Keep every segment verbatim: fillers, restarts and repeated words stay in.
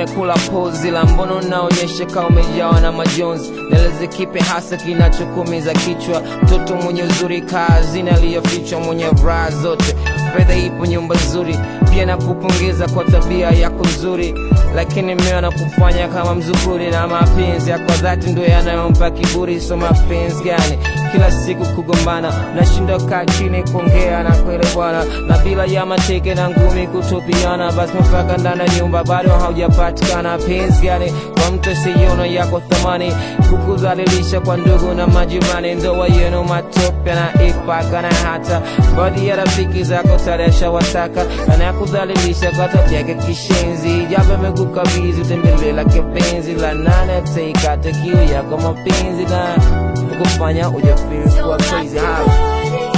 umekula pozi la mbono unaonyesha kama umejawa na majonzi. Neleze kipe hasa kinachokuumiza kichwa. Mtoto mwenye uzuri kazini aliyofichwa, mwenye raha zote, fedha ipo, nyumba nzuri, pia nakupongeza kwa tabia yako nzuri. Lakini mimi nakufanya kama mzukuri, na mapenzi yako dhati ndio yanayompa kiburi. So mapenzi gani kila siku kugombana, nashinda kaa chini kuongea na kuelewana, na bila ya mateke na ngumi kutupiana. Basi mpaka ndani ya nyumba bado haujapatikana. Penzi gani kwa mtu asiyeona yako thamani, kukudhalilisha kwa ndugu na majirani. Ndoa yenu matope na ipaka, na hata baadhi ya rafiki zako taresha wataka, na kudhalilisha kwa tabia yake kishenzi. Japo amekukabidhi utembele la kipenzi, la nane taikata kiu yako mapenzi na kukufanya uje feel kwa crazy high.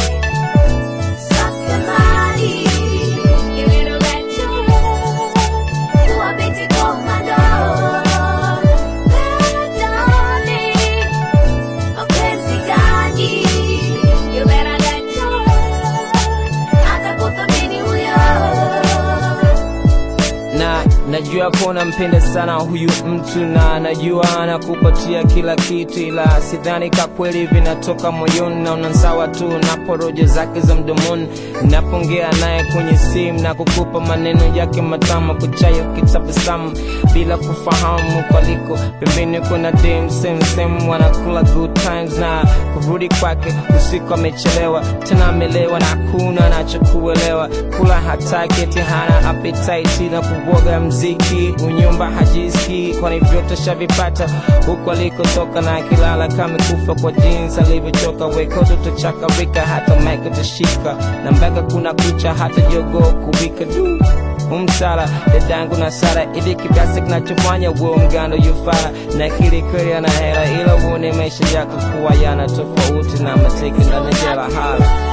Najua kuna mpenda sana huyu mtu, na najua anakupatia kila kitu, ila sidhani kwa kweli vinatoka moyoni. Na unansawa tu na porojo zake za mdomoni, napongea naye kwenye simu na kukupa maneno yake matamu, kuchayo kitabasamu bila kufahamu kwaliko. Pembeni kuna dem same same wanakula good times, na kurudi kwake usiku amechelewa, tena amelewa na kuna anachokuelewa. Kula hataki eti hana appetite, na kuboga mziki unyumba hajiski, kwani vyote shavipata huko alikotoka. Na kilala kama kufa kwa jeans alivyochoka, wekoto tuchaka wika hata maiko tushika, na mpaka kuna kucha hata jogo kubika du umsala dadangu na sara. Ili kibiasi kinachofanya uwe mgando yufara, na kili kweli ana hela, ila uone maisha yako kuwa yana tofauti na mateke ndani jela hala.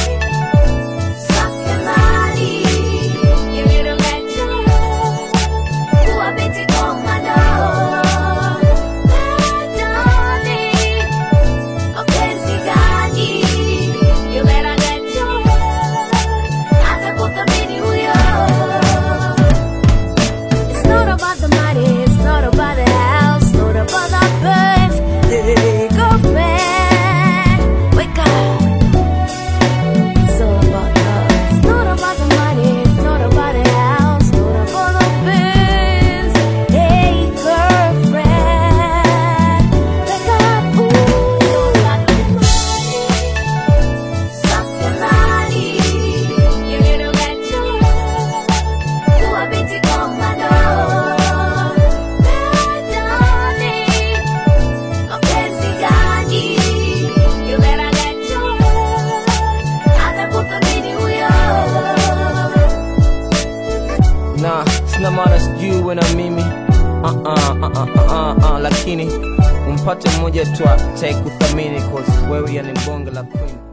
Nah, sina maana sijui na mimi uh -uh, uh -uh, uh -uh, uh, lakini umpate mmoja tu atakuthamini, cause wewe ni bonge la queen.